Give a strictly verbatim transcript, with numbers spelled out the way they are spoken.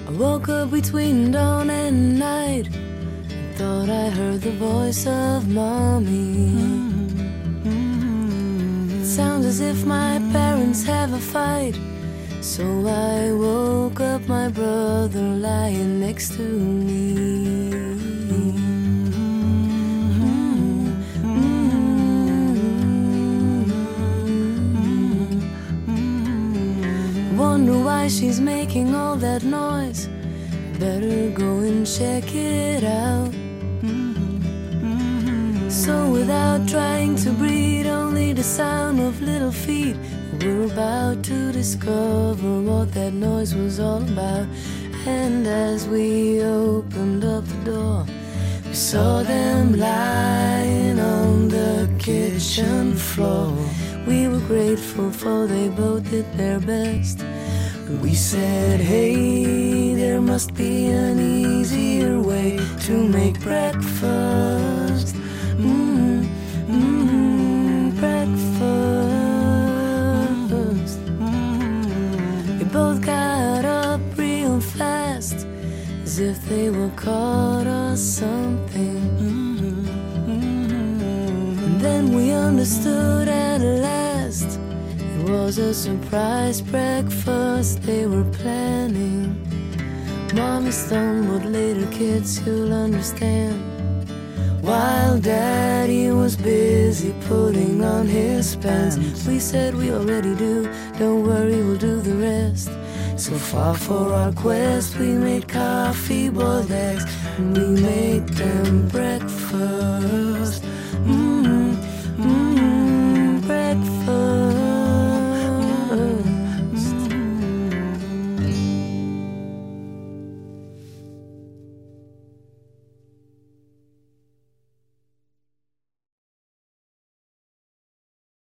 I woke up between dawn and night, thought I heard the voice of mommy. It sounds as if my parents have a fight, so I woke up my brother lying next to me. Wonder why she's making all that noise. Better go and check it out. So without trying to breathe, only the sound of little feet, we're about to discover what that noise was all about. And as we opened up the door, we saw them lying on the kitchen floor. We were grateful for they both did their best. We said, hey, there must be an easier way to make breakfast. Mm, mm, breakfast. Mm. They both got up real fast, as if they were caught or something. And then we understood at last, it was a surprise breakfast they were planning. Mommy stumbled later, kids, you'll understand, while Daddy was busy putting on his pants. We said we already do, don't worry, we'll do the rest. So far for our quest, we made coffee, boiled eggs, and we made them breakfast.